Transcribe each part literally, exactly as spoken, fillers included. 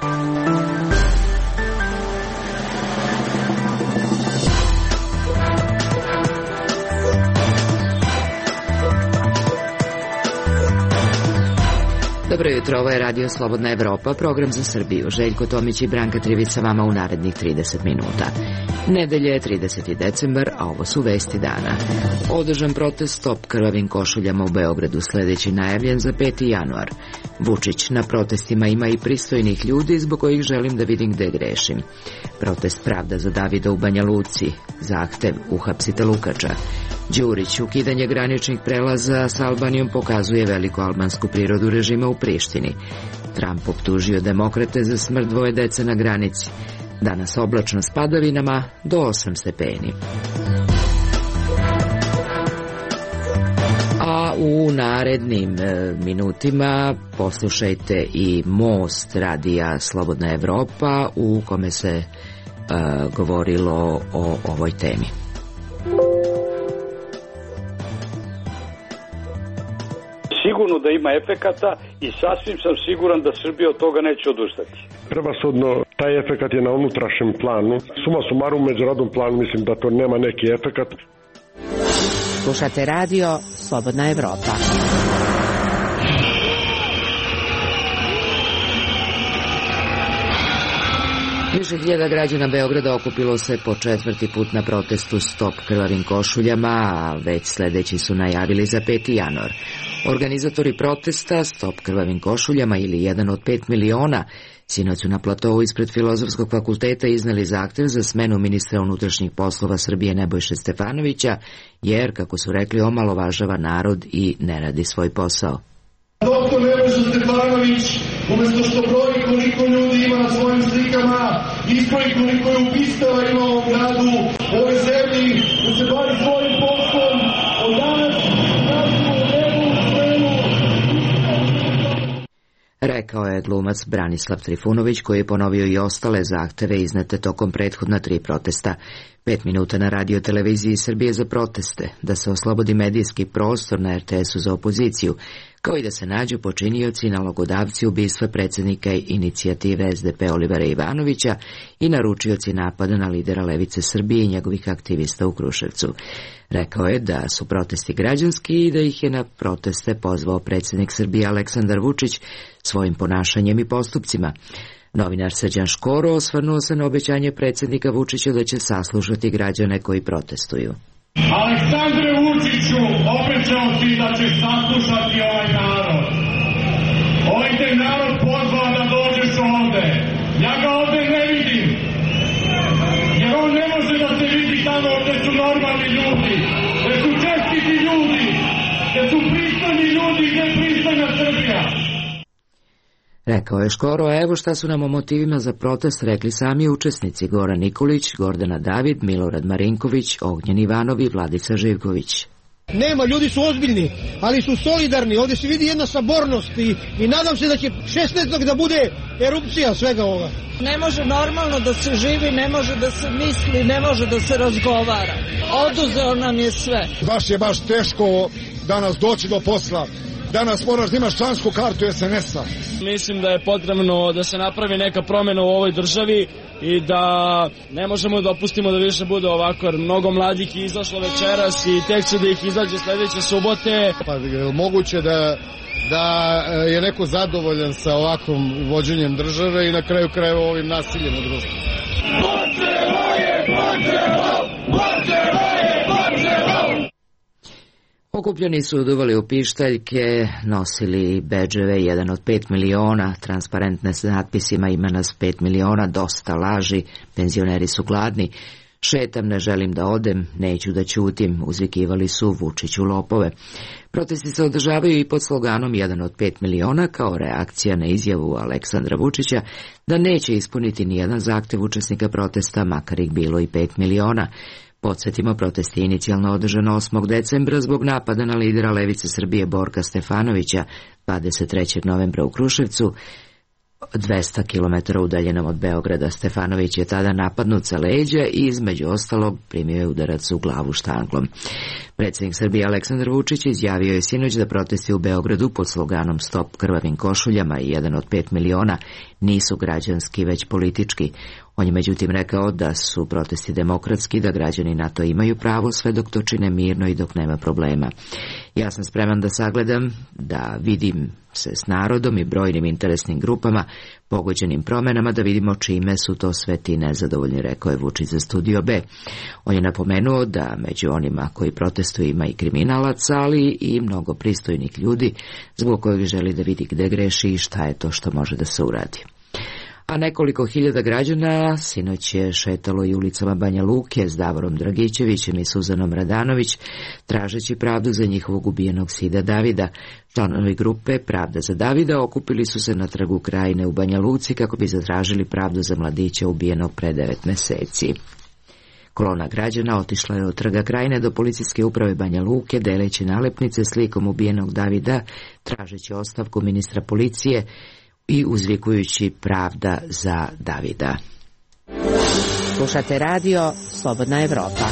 Dobro jutro, ovo je Radio Slobodna Evropa, program za Srbiju. Željko Tomić i Branka Trivica vama u narednih trideset minuta. Nedelje je trideseti decembar, a ovo su vesti dana. Održan protest Stop krvavim košuljama u Beogradu, sledeći najavljen za peti januar. Vučić, na protestima ima i pristojnih ljudi zbog kojih želim da vidim gde grešim. Protest Pravda za Davida u Banja Luci, zahtev uhapsite Lukača. Đurić, ukidanje graničnih prelaza s Albanijom pokazuje veliku albansku prirodu režima u Prištini. Trump optužio demokrate za smrt dvoje dece na granici. Danas oblačno s padavinama do osam stepeni. A u narednim e, minutima poslušajte i Most radija Slobodna Evropa u kome se e, govorilo o ovoj temi. Sigurno da ima efekata i sasvim sam siguran da Srbija od toga neće odustati. Prevashodno, taj efekat je na unutrašnjem planu. Suma sumarum, u međunarodnom planu mislim da to nema neki efekat. Slušate radio Slobodna Evropa. Više hiljada građana Beograda okupilo se po četvrti put na protestu Stop krvavim košuljama, a već sledeći su najavili za peti januar. Organizatori protesta Stop krvavim košuljama ili jedan od pet miliona sinoć su na platovu ispred Filozofskog fakulteta izneli zahtev za smenu ministra unutrašnjih poslova Srbije Nebojše Stefanovića, jer, kako su rekli, omalovažava narod i ne radi svoj posao. Doktor Nebojša Stefanović, umjesto što broji koliko ljudi ima na svojim slikama, isproji koliko je ubistava ima u ovom gradu, u ovoj zemlji, da se bavi svojim poslom, od danas rekao je glumac Branislav Trifunović, koji je ponovio i ostale zahteve iznete tokom prethodna tri protesta. Pet minuta na radio televiziji Srbije za proteste, da se oslobodi medijski prostor na er te esu za opoziciju, kao i da se nađu počinioci i nalogodavci ubistva predsjednika inicijative es de pe Olivera Ivanovića i naručioci napada na lidera Levice Srbije i njegovih aktivista u Kruševcu. Rekao je da su protesti građanski i da ih je na proteste pozvao predsjednik Srbije Aleksandar Vučić svojim ponašanjem i postupcima. Novinar Srđan Škoro osvrnuo se na obećanje predsjednika Vučića da će saslušati građane koji protestuju. Aleksandre Vučiću, obećao si da ćeš saslušati ovaj narod. Ovaj te narod pozvao da dođeš ovde. Ja ga ovde ne vidim. Jer on ne može da se vidi tamo gde su normalni ljudi, gde su čestiti ljudi, gde su pristojni ljudi, gde je pristojna Srbija. Rekao je Škoro, a evo šta su nam o motivima za protest rekli sami učesnici: Goran Nikolić, Gordana David, Milorad Marinković, Ognjen Ivanov i Vladica Živković. Nema, ljudi su ozbiljni, ali su solidarni. Ovdje se vidi jedna sabornost i, i nadam se da će šesnaestog da bude erupcija svega ovoga. Ne može normalno da se živi, ne može da se misli, ne može da se razgovara. Oduzeo nam je sve. Baš je baš teško danas doći do posla. Danas moraš da imaš člansku kartu es en es a. Mislim da je potrebno da se napravi neka promjena u ovoj državi i da ne možemo da opustimo da više bude ovako, jer mnogo mladih je izašlo večeras i tek će da ih izađe sledeće subote. Pa je moguće da, da je neko zadovoljan sa ovakvom vođenjem države i na kraju krajeva ovim nasiljem u društvu. Počelo je, počelo, počelo je, počelo! Okupljeni su uduvali u pištaljke, nosili bedževe jedan od pet miliona, transparentne s natpisima ima nas pet miliona, dosta laži, penzioneri su gladni, šetam, ne želim da odem, neću da ćutim, uzvikivali su Vučiću lopove. Protesti se održavaju i pod sloganom jedan od pet miliona kao reakcija na izjavu Aleksandra Vučića da neće ispuniti nijedan zahtev učesnika protesta, makar ih bilo i pet miliona. Podsjetimo, protest je inicijalno održan osmog decembra zbog napada na lidera Levice Srbije Borka Stefanovića, dvadeset trećeg novembra u Kruševcu. dvesta kilometara udaljenom od Beograda. Stefanović je tada napadnut sa leđa i između ostalog primio je udarac u glavu štanglom. Predsjednik Srbije Aleksandar Vučić izjavio je sinoć da protesti u Beogradu pod sloganom Stop krvavim košuljama i jedan od pet miliona nisu građanski, već politički. On je međutim rekao da su protesti demokratski, da građani na to imaju pravo sve dok to čine mirno i dok nema problema. Ja sam spreman da sagledam, da vidim se s narodom i brojnim interesnim grupama, pogođenim promenama, da vidimo čime su to sve ti nezadovoljni, rekao je Vučić za Studio B. On je napomenuo da među onima koji protestuju ima i kriminalaca, ali i mnogo pristojnih ljudi, zbog kojeg želi da vidi gde greši i šta je to što može da se uradi. A nekoliko hiljada građana sinoć je šetalo i ulicama Banja Luke s Davorom Dragičevićem i Suzanom Radanović, tražeći pravdu za njihovog ubijenog sina Davida. Članovi grupe Pravda za Davida okupili su se na trgu Krajine u Banja Luci kako bi zatražili pravdu za mladića ubijenog pre devet meseci. Kolona građana otišla je od trga Krajine do policijske uprave Banja Luke, deleći nalepnice slikom ubijenog Davida, tražeći ostavku ministra policije i uzvikujući pravda za Davida. Slušate radio Slobodna Evropa.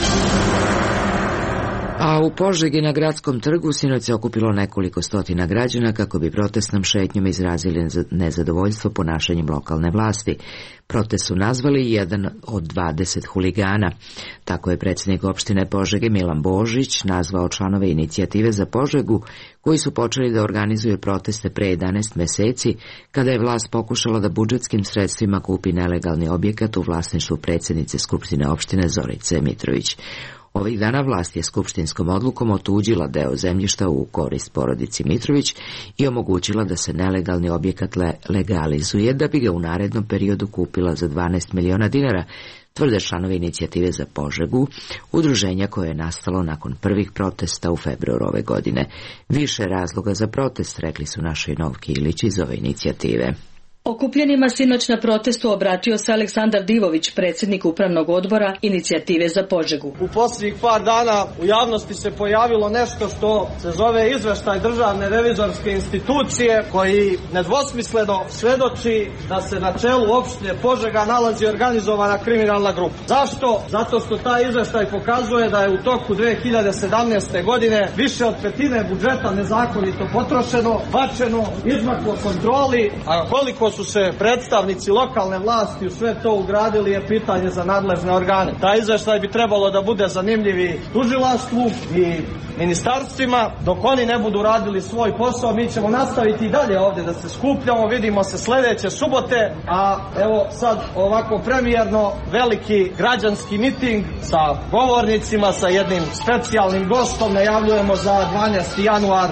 A u Požegi na Gradskom trgu sinoć se okupilo nekoliko stotina građana kako bi protestnom šetnjom izrazili nezadovoljstvo ponašanjem lokalne vlasti. Protest su nazvali jedan od dvadeset huligana. Tako je predsjednik opštine Požege Milan Božić nazvao članove inicijative za Požegu koji su počeli da organizuju proteste pre jedanaest meseci kada je vlast pokušala da budžetskim sredstvima kupi nelegalni objekat u vlasništvu predsjednice Skupštine opštine Zorice Mitrović. Ovih dana vlast je skupštinskom odlukom otuđila deo zemljišta u korist porodici Mitrović i omogućila da se nelegalni objekat le legalizuje da bi ga u narednom periodu kupila za dvanaest miliona dinara, tvrde članovi inicijative za Požegu, udruženja koje je nastalo nakon prvih protesta u februaru ove godine. Više razloga za protest, rekli su našoj Novki Ilić iz ove inicijative. Okupljenima sinoć na protestu obratio se Aleksandar Divović, predsjednik upravnog odbora inicijative za Požegu. U posljednjih par dana u javnosti se pojavilo nešto što se zove izveštaj Državne revizorske institucije, koji nedvosmisleno svedoči da se na čelu opštine Požega nalazi organizovana kriminalna grupa. Zašto? Zato što taj izveštaj pokazuje da je u toku dve hiljade sedamnaeste. godine više od petine budžeta nezakonito potrošeno, bačeno, izmaklo kontroli, a koliko su se predstavnici lokalne vlasti u sve to ugradili je pitanje za nadležne organe. Taj izveštaj bi trebalo da bude zanimljivi tužilaštvu i ministarstvima. Dok oni ne budu radili svoj posao, mi ćemo nastaviti i dalje ovdje da se skupljamo. Vidimo se sledeće subote, a evo sad ovako premijerno veliki građanski miting sa govornicima, sa jednim specijalnim gostom najavljujemo za dvanaesti januar.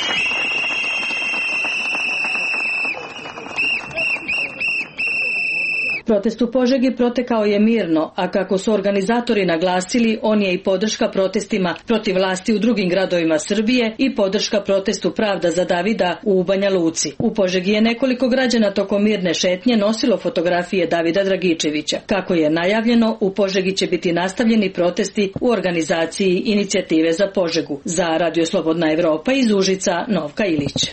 Protest u Požegi protekao je mirno, a kako su organizatori naglasili, on je i podrška protestima protiv vlasti u drugim gradovima Srbije i podrška protestu Pravda za Davida u Banja Luci. U Požegi je nekoliko građana tokom mirne šetnje nosilo fotografije Davida Dragičevića. Kako je najavljeno, u Požegi će biti nastavljeni protesti u organizaciji inicijative za Požegu. Za Radio Slobodna Evropa iz Užica, Novka Ilić.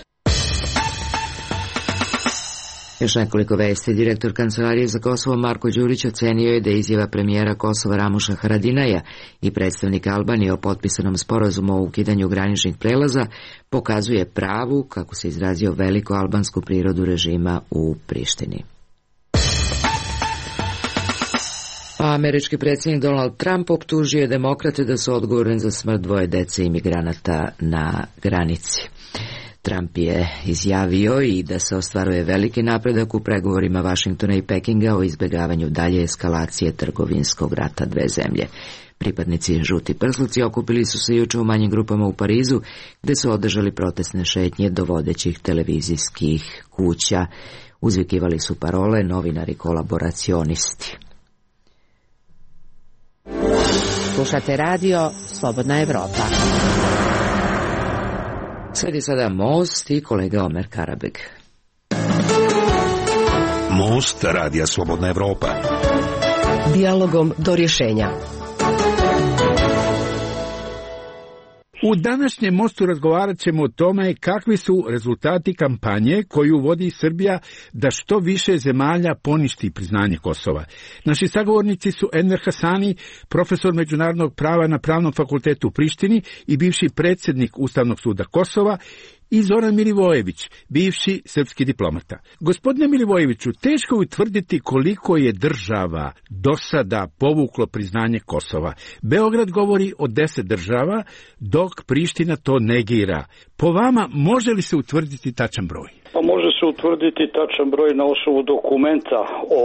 Još nekoliko vesti. Direktor Kancelarije za Kosovo Marko Đurić ocenio je da izjava premijera Kosova Ramuša Haradinaja i predstavnika Albanije o potpisanom sporazumu o ukidanju graničnih prelaza pokazuje pravu, kako se izrazio, veliku albansku prirodu režima u Prištini. Američki predsjednik Donald Trump optužio je demokrate da su odgovorni za smrt dvoje dece imigranata na granici. Trump je izjavio i da se ostvaruje veliki napredak u pregovorima Vašingtona i Pekinga o izbjegavanju dalje eskalacije trgovinskog rata dve zemlje. Pripadnici žuti prsluci okupili su se juče u manjim grupama u Parizu, gde su održali protestne šetnje do vodećih televizijskih kuća. Uzvikivali su parole novinari kolaboracionisti. Slušate radio Slobodna Evropa. Sledi sada Most i kolega Omer Karabeg. Most radija Slobodna Evropa. Dijalogom do rješenja. U današnjem mostu razgovarat ćemo o tome kakvi su rezultati kampanje koju vodi Srbija da što više zemalja poništi priznanje Kosova. Naši sagovornici su Enver Hasani, profesor međunarodnog prava na Pravnom fakultetu u Prištini i bivši predsjednik Ustavnog suda Kosova, i Zoran Milivojević, bivši srpski diplomata. Gospodine Milivojeviću, teško je utvrditi koliko je država do sada povuklo priznanje Kosova. Beograd govori o deset država, dok Priština to negira. Po vama, može li se utvrditi tačan broj? Pa može se utvrditi tačan broj na osnovu dokumenta o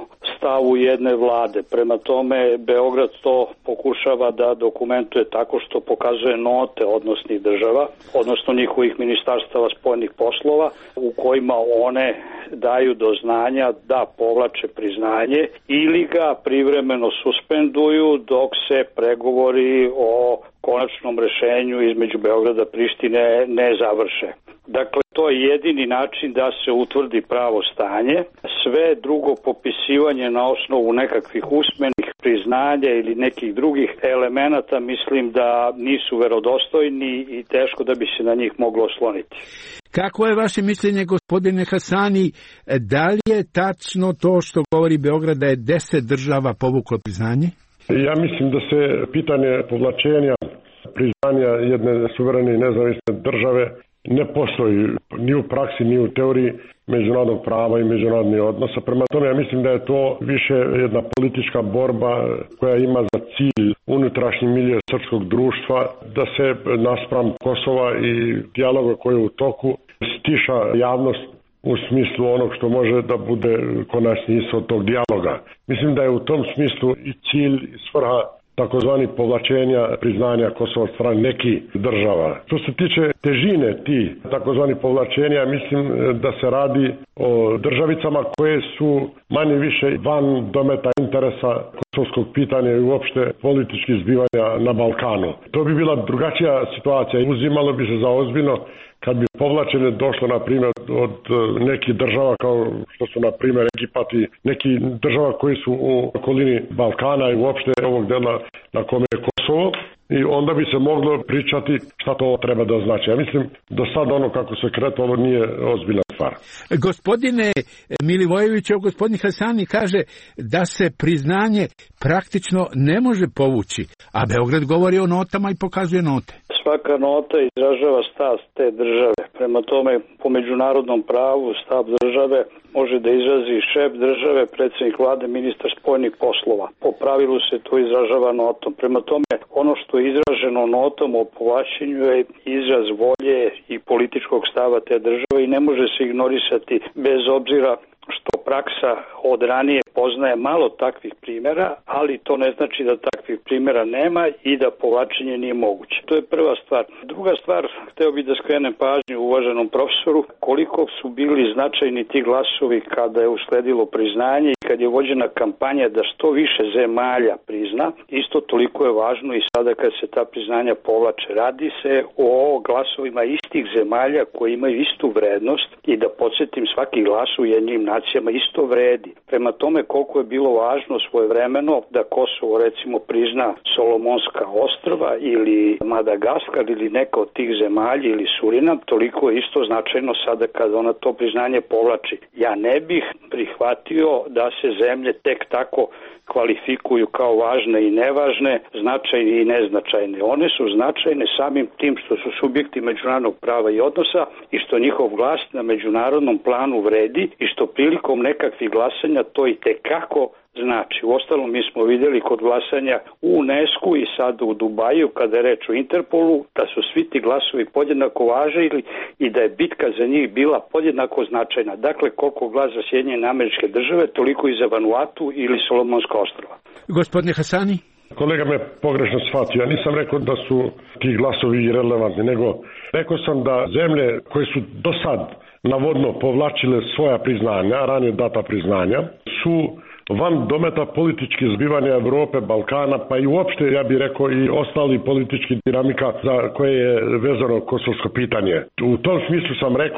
stavu jedne vlade. Prema tome, Beograd to pokušava da dokumentuje tako što pokazuje note odnosnih država, odnosno njihovih ministarstava spoljnih poslova, u kojima one daju do znanja da povlače priznanje ili ga privremeno suspenduju dok se pregovori o konačnom rešenju između Beograda i Prištine ne završe. Dakle, to je jedini način da se utvrdi pravo stanje. Sve drugo popisivanje na osnovu nekakvih usmenih priznanja ili nekih drugih elemenata mislim da nisu verodostojni i teško da bi se na njih moglo osloniti. Kako je vaše mišljenje, gospodine Hasani, da li je tačno to što govori Beograd da je deset država povuklo priznanje? Ja mislim da se pitanje povlačenja priznanja jedne suverene i nezavisne države ne postoji ni u praksi, ni u teoriji međunarodnog prava i međunarodnih odnosa. Prema tome, ja mislim da je to više jedna politička borba koja ima za cilj unutrašnji milje srpskog društva, da se naspram Kosova i dijaloga koji je u toku stiša javnost u smislu onog što može da bude konačni ishod tog dijaloga. Mislim da je u tom smislu i cilj i svrha takozvani povlačenja priznanja Kosova od strane nekih država. Što se tiče težine ti takozvani povlačenja, mislim da se radi o državicama koje su manje više van dometa interesa kosovskog pitanja i uopšte političkih zbivanja na Balkanu. To bi bila drugačija situacija. Uzimalo bi se za ozbiljno kad bi povlačenje došlo, na primjer, od nekih država kao što su, na primjer, Egipat i neki država koji su u okolini Balkana i uopšte ovog dela na kome je Kosovo, i onda bi se moglo pričati šta to treba da znači. Ja mislim, do sad ono kako se kretalo nije ozbiljna stvar. Gospodine Milivojević, gospodin Hasani kaže da se priznanje praktično ne može povući, a Beograd govori o notama i pokazuje note. Svaka nota izražava stav te države. Prema tome, po međunarodnom pravu stav države može da izrazi šef države, predsjednik vlade, ministar spoljnih poslova. Po pravilu se to izražava notom. Prema tome, ono što je izraženo notom o povlačenju je izraz volje i političkog stava te države i ne može se ignorisati bez obzira što praksa od ranije poznaje malo takvih primjera, ali to ne znači da takvih primjera nema i da povlačenje nije moguće. To je prva stvar. Druga stvar, hteo bih da skrenem pažnju uvaženom profesoru koliko su bili značajni ti glasovi kada je usledilo priznanje i kad je vođena kampanja da što više zemalja prizna. Isto toliko je važno i sada kad se ta priznanja povlače. Radi se o glasovima istih zemalja koji imaju istu vrednost i da podsjetim, svaki glas u jednim nacijama isto vredi. Prema tome, koliko je bilo važno svojevremeno da Kosovo recimo prizna Solomonska ostrva ili Madagaskar ili neka od tih zemalja ili Surinam, toliko je isto značajno sada kad ona to priznanje povlači. Ja ne bih prihvatio da se zemlje tek tako kvalifikuju kao važne i nevažne, značajne i neznačajne. One su značajne samim tim što su subjekti međunarodnog prava i odnosa i što njihov glas na međunarodnom planu vredi i što prilikom nekakvih glasanja to i tekako znači. Uostalom, mi smo vidjeli kod glasanja u UNESCO i sad u Dubaju kada je reč o Interpolu da su svi ti glasovi podjednako važili i da je bitka za njih bila podjednako značajna. Dakle, koliko glas za Sjedinjene Američke Države, toliko i za Vanuatu ili Solomonska ostrva. Gospodine Hasani? Kolega me pogrešno shvatio. Ja nisam rekao da su ti glasovi irelevantni, nego rekao sam da zemlje koje su do sad navodno povlačile svoja priznanja, ranije data priznanja, su van dometa političkih zbivanja Evrope, Balkana, pa i uopšte, ja bih rekao, i ostali politički dinamika za koje je vezano kosovsko pitanje. U tom smislu sam rekao da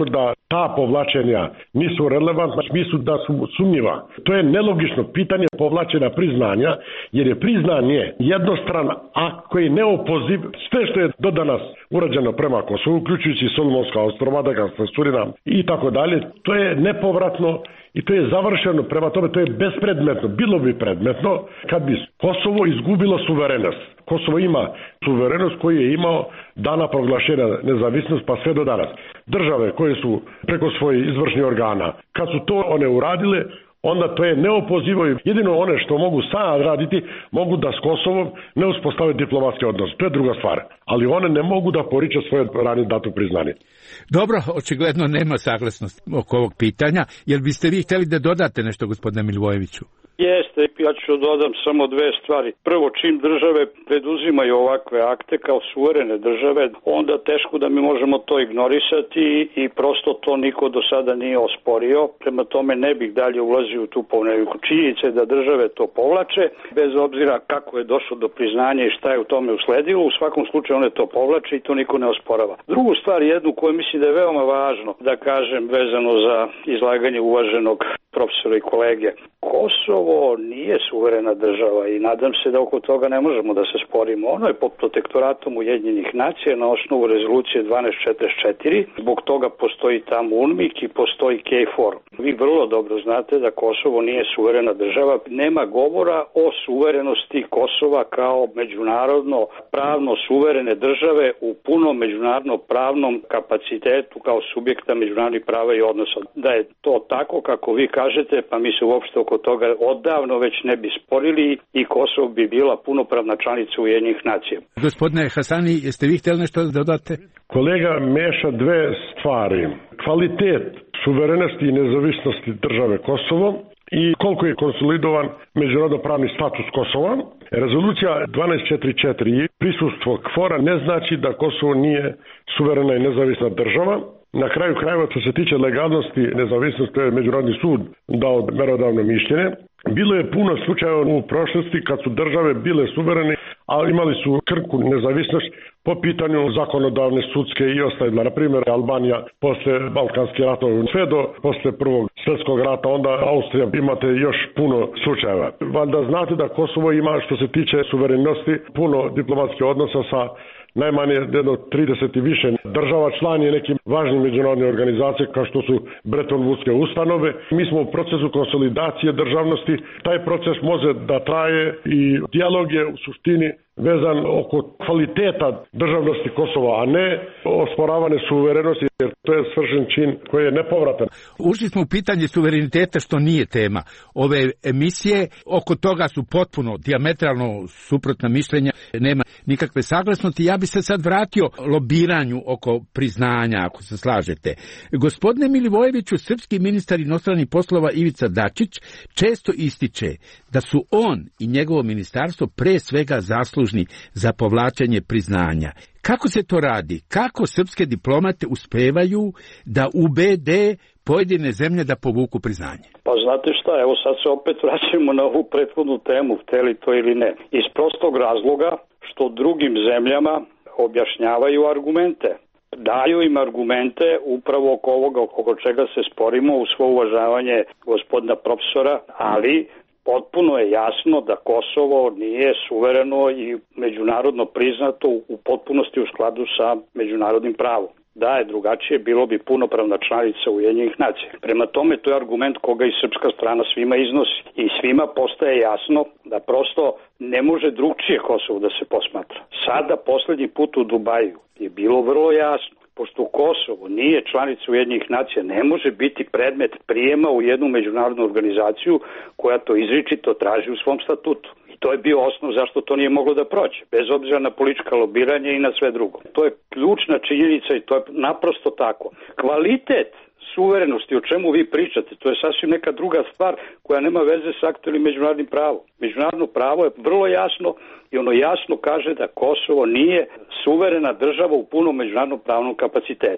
ta povlačenja nisu relevantna u smislu da su sumnjiva. To je nelogično pitanje povlačenja priznanja, jer je priznanje jednostran akt koji je neopoziv. Sve što je do danas urađeno prema Kosovu, uključujući Solomonska ostrva, Madagaskar, Surinam i tako dalje, to je nepovratno i to je završeno, prema tome to je bespredmetno. Bilo bi predmetno kad bi Kosovo izgubilo suverenost. Kosovo ima suverenost koju je imao dana proglašenja nezavisnost pa sve do danas. Države koje su preko svojih izvršnih organa, kad su to one uradile, onda to je neopozivo. Jedino one što mogu sad raditi, mogu da s Kosovom ne uspostave diplomatske odnose. To je druga stvar. Ali one ne mogu da poriču svoje ranije dato priznanje. Dobro, očigledno nema saglasnosti oko ovog pitanja. Jel biste vi htjeli da dodate nešto, gospodine Milivojeviću? Jeste, ja ću dodam samo dve stvari. Prvo, čim države preduzimaju ovakve akte kao suverene države, onda teško da mi možemo to ignorisati i prosto to niko do sada nije osporio. Prema tome ne bih dalje ulazio u tu poneviku. Činjenica je da države to povlače, bez obzira kako je došlo do priznanja i šta je u tome usledilo. U svakom slučaju one to povlače i to niko ne osporava. Drugu stvar, jednu koju mislim da je veoma važno da kažem vezano za izlaganje uvaženog profesora i kolege. Kosovo nije suverena država i nadam se da oko toga ne možemo da se sporimo. Ono je pod protektoratom Ujedinjenih nacija na osnovu rezolucije dvanaest četrdeset četiri. Zbog toga postoji tamo UNMIK i postoji K four. Vi vrlo dobro znate da Kosovo nije suverena država. Nema govora o suverenosti Kosova kao međunarodno pravno suverene države u punom međunarodno pravnom kapacitetu kao subjekta međunarodnih prava i odnosa. Da je to tako kako vi kažete, pa mi se uopšte oko toga odavno već ne bi sporili i Kosovo bi bila punopravna članica Ujedinjenih nacija. Gospodine Hasani, jeste vi htjeli nešto da dodate? Kolega meša dve stvari. Kvalitet suverenosti i nezavisnosti države Kosovo i koliko je konsolidovan međunarodno pravni status Kosova. Rezolucija dvanaest četrdeset četiri prisustvo K four-a ne znači da Kosovo nije suverena i nezavisna država. Na kraju krajeva, što se tiče legalnosti nezavisnosti, to je Međunarodni sud dao merodavno mišljenje. Bilo je puno slučajeva u prošlosti kad su države bile suverene, ali imali su krku nezavisnost po pitanju zakonodavne, sudske i ostale. Na primjer, Albanija posle Balkanskih ratova, sve do posle Prvog svjetskog rata, onda Austrija, imate još puno slučajeva. Valjda znate da Kosovo ima, što se tiče suverenosti, puno diplomatskih odnosa sa najmanje jedno trideset i više država, član je nekim važnim međunarodnim organizacijama kao što su Bretton Woodske ustanove. Mi smo u procesu konsolidacije državnosti. Taj proces može da traje i dijalog je u suštini vezan oko kvaliteta državnosti Kosova, a ne osporavane suverenosti, jer to je svršen čin koji je nepovratan. Ušli smo u pitanje suvereniteta, što nije tema ove emisije. Oko toga su potpuno dijametralno suprotna mišljenja, nema nikakve saglasnosti. Ja bi se sad vratio lobiranju oko priznanja, ako se slažete. Gospodine Milivojeviću, srpski ministar inostranih poslova Ivica Dačić često ističe da su on i njegovo ministarstvo pre svega zaslužni za povlačenje priznanja. Kako se to radi? Kako srpske diplomate uspevaju da ubede pojedine zemlje da povuku priznanje? Pa znate šta, evo sad se opet vraćamo na ovu prethodnu temu, hteli to ili ne. Iz prostog razloga što drugim zemljama objašnjavaju argumente. Daju im argumente upravo oko ovoga oko čega se sporimo, u svo uvažavanje gospodina profesora, ali potpuno je jasno da Kosovo nije suvereno i međunarodno priznato u potpunosti u skladu sa međunarodnim pravom. Da je drugačije, bilo bi punopravna članica Ujedinjenih nacija. Prema tome, to je argument koga i srpska strana svima iznosi. I svima postaje jasno da prosto ne može drugčije Kosovo da se posmatra. Sada, poslednji put u Dubaju, je bilo vrlo jasno. Pošto Kosovo nije članica Ujedinjenih nacija, ne može biti predmet prijema u jednu međunarodnu organizaciju koja to izričito traži u svom statutu. I to je bio osnov zašto to nije moglo da prođe, bez obzira na politička lobiranja i na sve drugo. To je ključna činjenica i to je naprosto tako. Kvalitet suverenosti, o čemu vi pričate, to je sasvim neka druga stvar koja nema veze sa aktualnim međunarodnim pravom. Međunarodno pravo je vrlo jasno i ono jasno kaže da Kosovo nije suverena država u punom međunarodnom pravnom kapacitetu.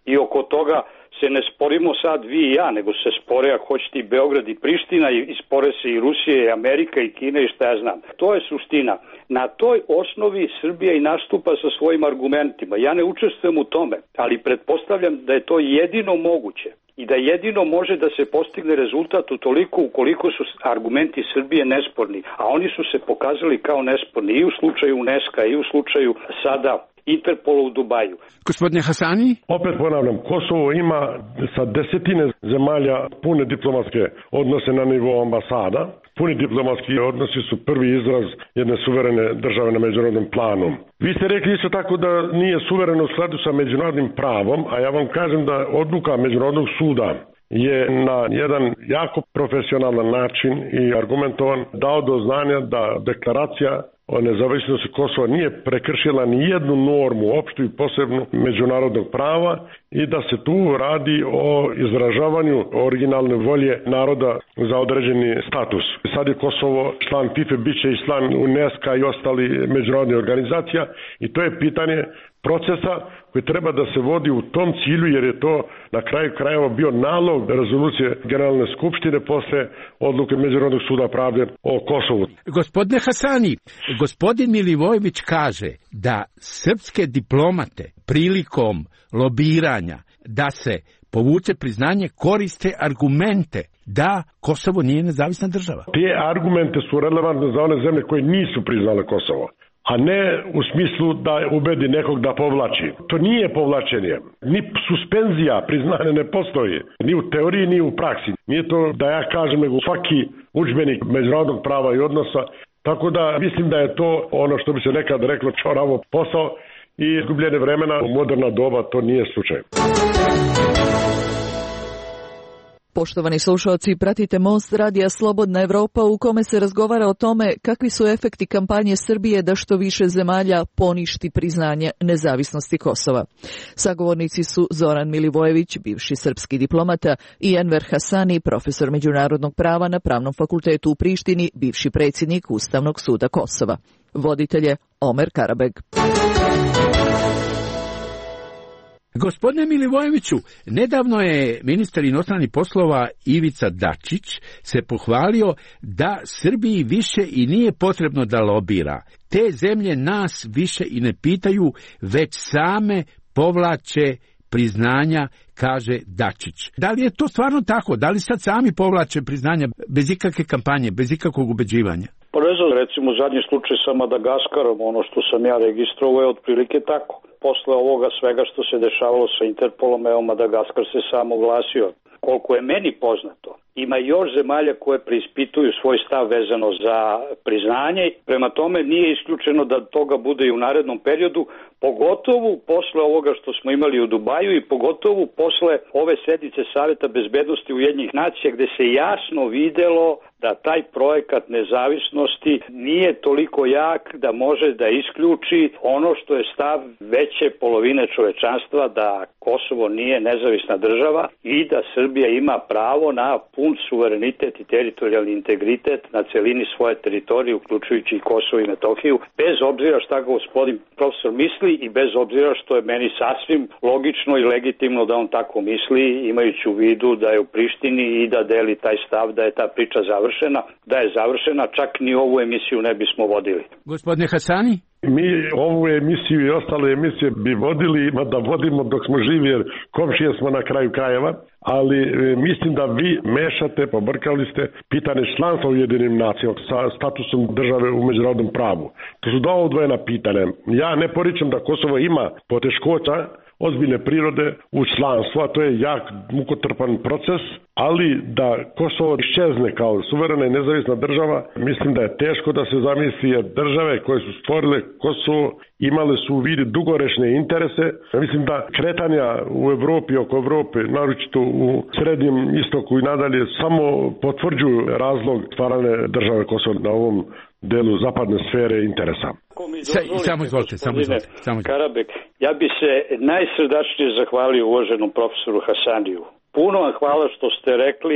I oko toga se ne sporimo sad vi i ja, nego se spore ako hoćete i Beograd i Priština i spore se i Rusija i Amerika i Kina i šta ja znam. To je suština. Na toj osnovi Srbija i nastupa sa svojim argumentima. Ja ne učestvujem u tome, ali pretpostavljam da je to jedino moguće i da jedino može da se postigne rezultat utoliko ukoliko su argumenti Srbije nesporni, a oni su se pokazali kao nesporni i u slučaju UNESCO i u slučaju sada Interpola u Dubaju. Gospodine Hasani? Opet ponavljam, Kosovo ima sa desetine zemalja pune diplomatske odnose na nivou ambasada. Puni diplomatski odnosi su prvi izraz jedne suverene države na međunarodnom planu. Vi ste rekli isto tako da nije suvereno u skladu sa međunarodnim pravom, a ja vam kažem da odluka Međunarodnog suda je na jedan jako profesionalan način i argumentovan dao do znanja da deklaracija o nezavisnosti Kosova nije prekršila ni jednu normu, opštu i posebnu međunarodnog prava i da se tu radi o izražavanju originalne volje naroda za određeni status. Sad je Kosovo član F I F A, bit će i član UNESCO i ostali međunarodnih organizacija i to je pitanje procesa koji treba da se vodi u tom cilju, jer je to na kraju krajeva bio nalog rezolucije Generalne skupštine posle odluke Međunarodnog suda pravde o Kosovu. Gospodine Hasani, gospodin Milivojević kaže da srpske diplomate prilikom lobiranja da se povuče priznanje koriste argumente da Kosovo nije nezavisna država. Te argumente su relevantne za one zemlje koje nisu priznale Kosovo, a ne u smislu da ubedi nekog da povlači. To nije povlačenje. Ni suspenzija priznanja ne postoji. Ni u teoriji, ni u praksi. Nije to da ja kažem, nego svaki udžbenik međunarodnog prava i odnosa. Tako da mislim da je to ono što bi se nekad reklo čoravo posao i izgubljene vremena u moderna doba, to nije slučaj. Poštovani slušalci, pratite Most radija Slobodna Evropa u kome se razgovara o tome kakvi su efekti kampanje Srbije da što više zemalja poništi priznanje nezavisnosti Kosova. Sagovornici su Zoran Milivojević, bivši srpski diplomata, i Enver Hasani, profesor međunarodnog prava na Pravnom fakultetu u Prištini, bivši predsjednik Ustavnog suda Kosova. Voditelj je Omer Karabeg. Gospodine Milivojeviću, nedavno je ministar inostranih poslova Ivica Dačić se pohvalio da Srbiji više i nije potrebno da lobira. Te zemlje nas više i ne pitaju, već same povlače priznanja, kaže Dačić. Da li je to stvarno tako? Da li sad sami povlače priznanja bez ikakve kampanje, bez ikakvog ubeđivanja? Pa ne znam, recimo zadnji slučaj sa Madagaskarom, ono što sam ja registrovao je otprilike tako. Posle ovoga svega što se dešavalo sa Interpolom, evo Madagaskar se sam oglasio. Koliko je meni poznato, ima još zemalja koje preispituju svoj stav vezano za priznanje. Prema tome nije isključeno da toga bude i u narednom periodu, pogotovo posle ovoga što smo imali u Dubaju i pogotovo posle ove sednice Saveta bezbednosti Ujedinjenih nacija gde se jasno videlo da taj projekat nezavisnosti nije toliko jak da može da isključi ono što je stav veće polovine čovečanstva, da Kosovo nije nezavisna država i da Srbija ima pravo na pun suverenitet i teritorijalni integritet na celini svoje teritorije, uključujući i Kosovo i Metohiju, bez obzira šta gospodin profesor misli i bez obzira što je meni sasvim logično i legitimno da on tako misli, imajući u vidu da je u Prištini i da deli taj stav da je ta priča završena, da je završena, čak ni ovu emisiju ne bismo vodili. Gospodine Hasani? Mi ovu emisiju i ostale emisije bi vodili, ima da vodimo dok smo živi, jer komšije smo na kraju krajeva, ali e, mislim da vi mešate, pobrkali ste pitanje članstva u Ujedinjenim nacijama sa statusom države u međunarodnom pravu. To su dva odvojena pitanja. Ja ne poričem da Kosovo ima poteškoća ozbiljne prirode u članstvu, a to je jak mukotrpan proces, ali da Kosovo iščezne kao suverena i nezavisna država, mislim da je teško da se zamisli, jer države koje su stvorile Kosovo imale su u vidu dugoročne interese. Mislim da kretanja u Evropi, oko Evrope, naročito u Srednjem istoku i nadalje, samo potvrđuju razlog stvarane države Kosovo na ovom delu zapadne sfere interesa. Sa, samo izvolite, samo izvolite. Samo Karabek, ja bi se najsrdačnije zahvalio uvaženom profesoru Hasaniju. Puno vam hvala što ste rekli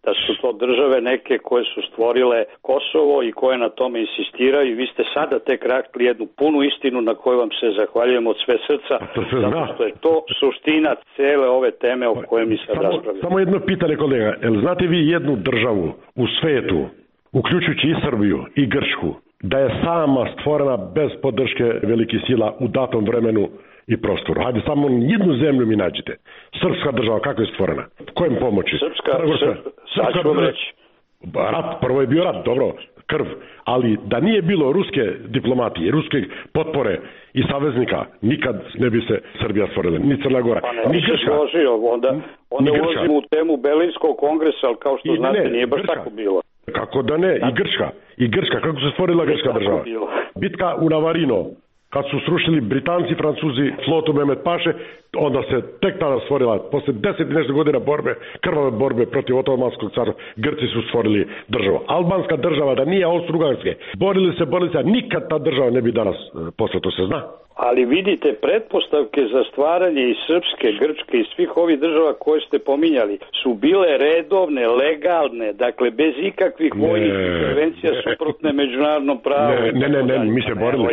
da su to države neke koje su stvorile Kosovo i koje na tome insistiraju i vi ste sada tek rekli jednu punu istinu na koju vam se zahvaljujem od sve srca, zato što je to suština cele ove teme o kojoj mi sad raspravljamo. Samo jedno pitanje, kolega, jel znate vi jednu državu u svetu, uključujući i Srbiju i Grčku, da je sama stvorena bez podrške velikih sila u datom vremenu i prostoru? Hajde, samo jednu zemlju mi nađite. Srpska država, kako je stvorena? Kojem pomoći? Srpska, srpska, sad ću vam reći. Rat, prvo je bio rat, dobro, krv, ali da nije bilo ruske diplomatije, ruske potpore i saveznika, nikad ne bi se Srbija stvorila, ni Crna Gora, pa ne, ni Grčka. Složio, onda onda ulazimo u temu Berlinskog kongresa, ali kao što I znate, ne, nije baš Grčka. Tako bilo. Kako da ne, i Grčka, i Grčka, kako se stvorila Grčka država? Bitka u Navarino, kad su srušili Britanci, Francuzi, flotu Mehmet Paše, onda se tek tada stvorila, posle deset i nešto godina borbe, krvave borbe protiv Otomanskog carstva, Grci su stvorili državu. Albanska država, da nije Austro-Ugarske, borili se, borili se, nikad ta država ne bi danas posle, to se zna. Ali vidite, pretpostavke za stvaranje i Srpske, Grčke i svih ovih država koje ste pominjali su bile redovne, legalne, dakle bez ikakvih vojnih intervencija suprotne međunarodnom pravu. Ne, ne, ne, ne, mi se borili.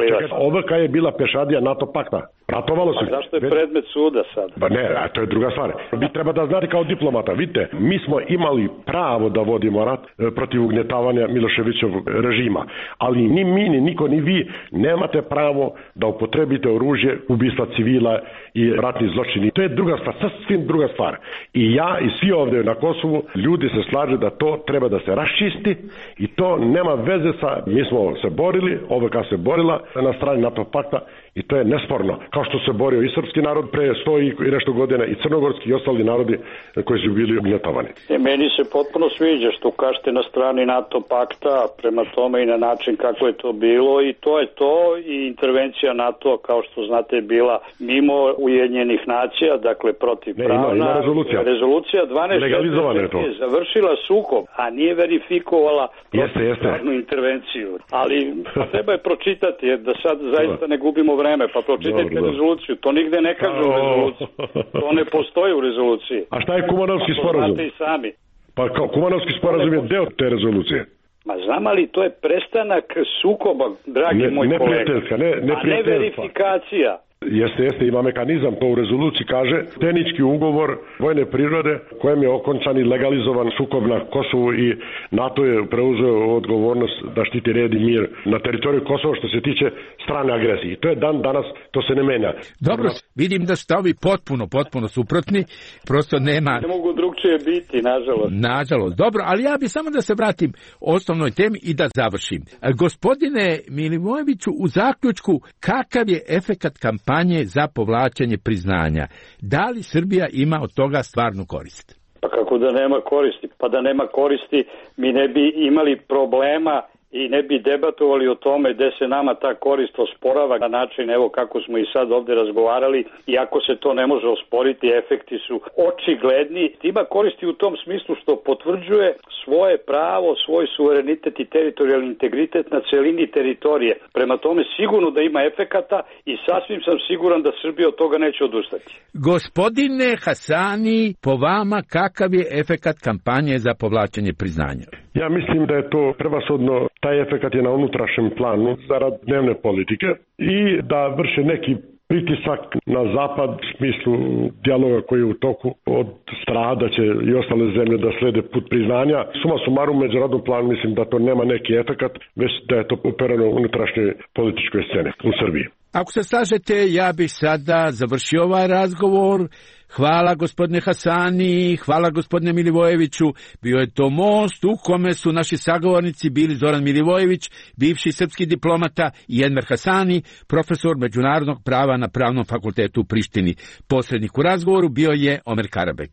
Ovaka je bila pešadija NATO pakta. Ratovalo se. A zašto je predmet suda sad? Ba ne, a to je druga stvar. Vi treba da znate kao diplomata, vidite, mi smo imali pravo da vodimo rat protiv ugnjetavanja Miloševićevog režima, ali ni mi, ni niko, ni vi nemate pravo da upotrebite oružje, ubistva civila i ratni zločini. To je druga stvar, sasvim druga stvar. I ja i svi ovdje na Kosovu, ljudi se slaže da to treba da se raščisti i to nema veze sa, mi smo se borili, O V K se borila na strani NATO pakta i to je nesporno. Kao što se borio i srpski narod pre sto i nešto godina i crnogorski i ostali narodi koji su bili ugnjetavani. E, meni se potpuno sviđa što kažete na strani NATO pakta, prema tome i na način kako je to bilo i to je to i intervencija NATO, kao što znate, je bila mimo Ujedinjenih nacija, dakle protiv pravna. Ne, ima, ima rezolucija. Rezolucija dvanaest je završila sukob, a nije verifikovala protivpravnu intervenciju. Ali pa treba je pročitati, jer da sad zaista ne gubimo vreme, pa pročitajte dobro, rezoluciju. To nigde ne kaže u rezoluciji. To ne postoji u rezoluciji. A šta je Kumanovski sporazum? Znate i sami. Pa Kumanovski sporazum je deo te rezolucije. Ma znam, ali to je prestanak sukoba, dragi ne, moj kolega. Ne, ne a ne verifikacija. Jeste, jeste, ima mehanizam, to u rezoluciji kaže, tehnički ugovor vojne prirode kojem je okončan i legalizovan sukob na Kosovu i NATO je preuzeo odgovornost da štiti red i mir na teritoriju Kosova što se tiče strane agresije. To je dan danas, to se ne menja. Dobro, vidim da ste ovi potpuno, potpuno suprotni, prosto nema... Ne mogu drugčije biti, nažalost. Nažalost, dobro, ali ja bi samo da se vratim osnovnoj temi i da završim. Gospodine Milivojeviću, u zaključku, kakav je efekat kampanje za povlačenje priznanja? Da li Srbija ima od toga stvarnu korist? Pa kako da nema koristi? Pa da nema koristi mi ne bi imali problema i ne bi debatovali o tome gde se nama ta korist osporava na način evo kako smo i sad ovde razgovarali, iako se to ne može osporiti, efekti su očigledni. Ima koristi u tom smislu što potvrđuje svoje pravo, svoj suverenitet i teritorijalni integritet na celini teritorije. Prema tome sigurno da ima efekata i sasvim sam siguran da Srbija od toga neće odustati. Gospodine Hasani, po vama kakav je efekat kampanje za povlačenje priznanja? Ja mislim da je to prevashodno, taj efekat je na unutrašnjem planu zarad dnevne politike i da vrše neki pritisak na zapad u smislu dijaloga koji je u toku od strana da će i ostale zemlje da slede put priznanja. Suma sumarum u međunarodnom planu mislim da to nema neki efekat, već da je to upereno u unutrašnjoj političkoj scene u Srbiji. Ako se slažete, ja bih sada završio ovaj razgovor. Hvala gospodine Hasani, hvala gospodine Milivojeviću. Bio je to most u kome su naši sagovornici bili Zoran Milivojević, bivši srpski diplomata, i Enver Hasani, profesor međunarodnog prava na Pravnom fakultetu u Prištini. Posrednik u razgovoru bio je Omer Karabek.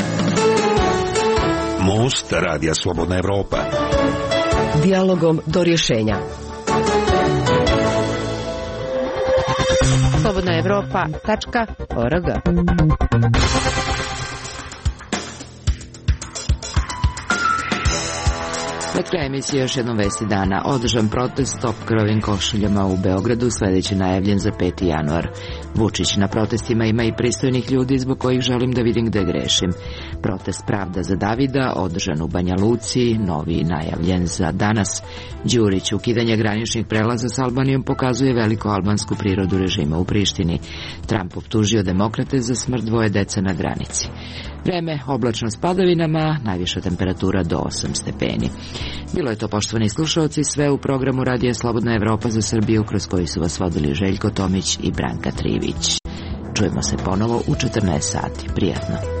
Most Radija Slobodna Evropa. Dijalogom do rješenja. slobodna evropa tačka org. Na kraju emisije još jednom vesti dana. Održan protest s topkrovim košuljama u Beogradu, sljedeći najavljen za peti januar. Vučić: na protestima ima i pristojnih ljudi zbog kojih želim da vidim gde grešim. Protest Pravda za Davida održan u Banja Luci, novi najavljen za danas. Đurić, ukidanje graničnih prelaza s Albanijom pokazuje veliku albansku prirodu režima u Prištini. Trump optužio demokrate za smrt dvoje dece na granici. Vreme oblačno s padavinama, najviša temperatura do osam stepeni. Bilo je to, poštovani slušalci, sve u programu Radija Slobodna Evropa za Srbiju, kroz koji su vas vodili Željko Tomić i Branka Trivić. Čujemo se ponovo u četrnaest sati. Prijatno.